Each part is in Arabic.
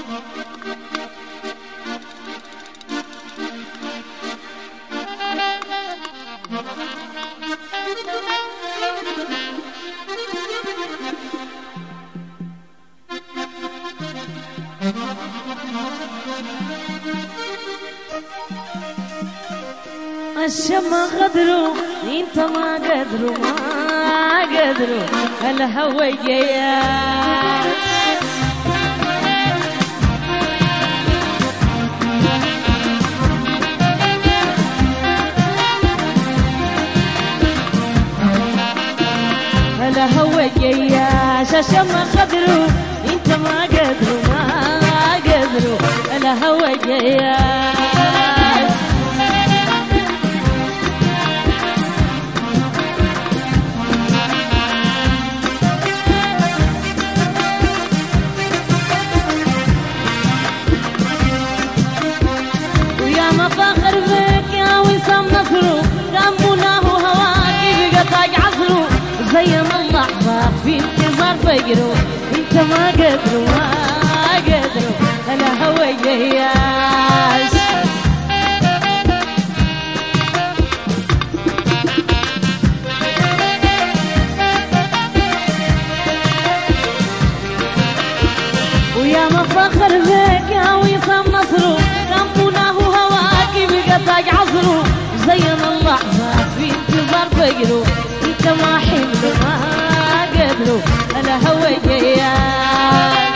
الشمع قدروا انت ما قدروا ما قدروا الهويات الهويات الشمع قدروا انت ما قدروا ما قدروا الهويات فاخر بك يا وسام نصره كمناه هواكي بقطع عصره زي ما اللحظة في انتظار فجره انت ما قدروا ما قدروا انا هوياش ويا ما فاخر بك يا وسام نصره كمناه بقطع عصره زي ما اللحظة في انتظار فجره انت ما حملوا ما قدروا انا هوياك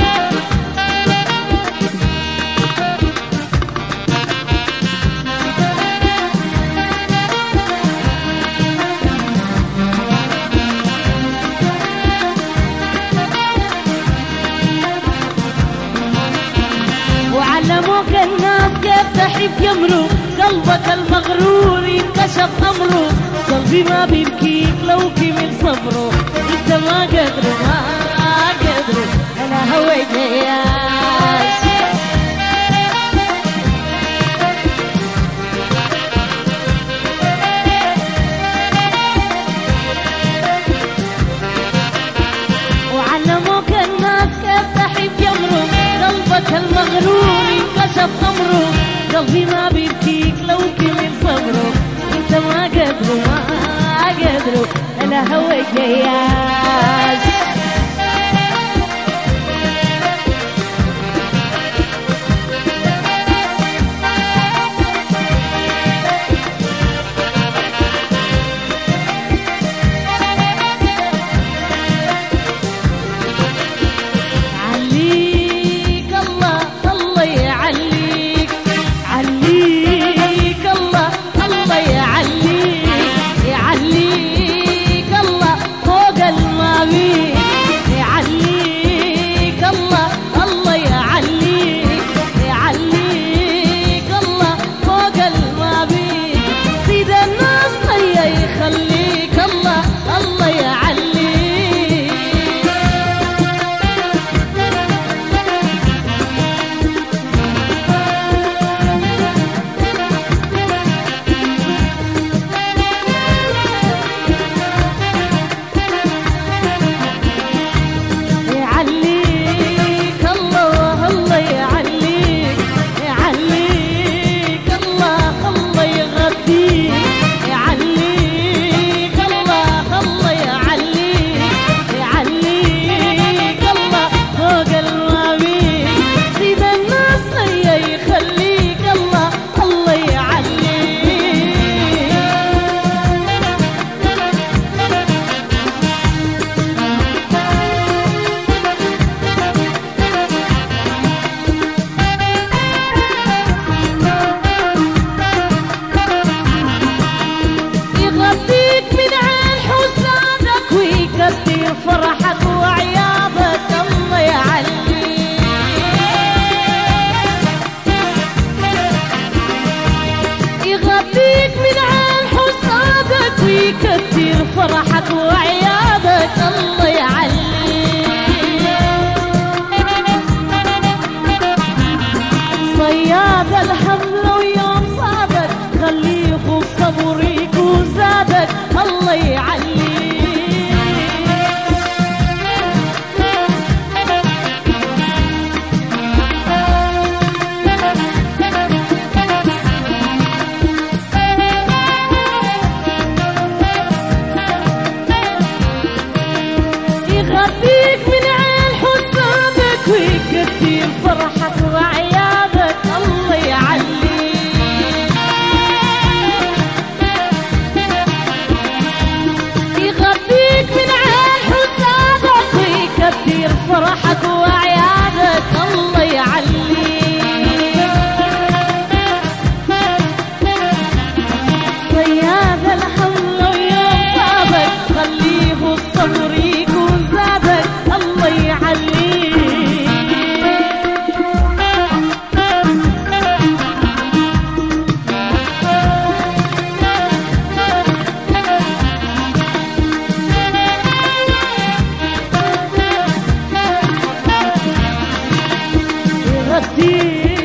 وعلموك الناس كيف تحب يمروا قلبك المغرور ينكشف أمره قلبي ما بيبكيك لو كمل صبره انت ما قدروا ما قدروا انا هوياش وعلموك الناس كيف تحب يمروا قلبك المغرور ينكشف أمره قلبي ما بيبكيك لو كمل صبره انت ما قدروا ما قدروا انا هوياش عليك الله الله يعليك عليك الله الله يعليك يعليك الله فوق الماوي يعليك الله الله يعليك يعليك الله فوق الماوي سيد الناس طيا يخليك الله الله يعليك فرحك وعياضك الله يعليك يغطيك من عين حسادك ويكتر فرحك وعياضك الله يعليك صياد الحمل ويوم صادك خليه يخوف صبريك وزادك الله يعليك كتير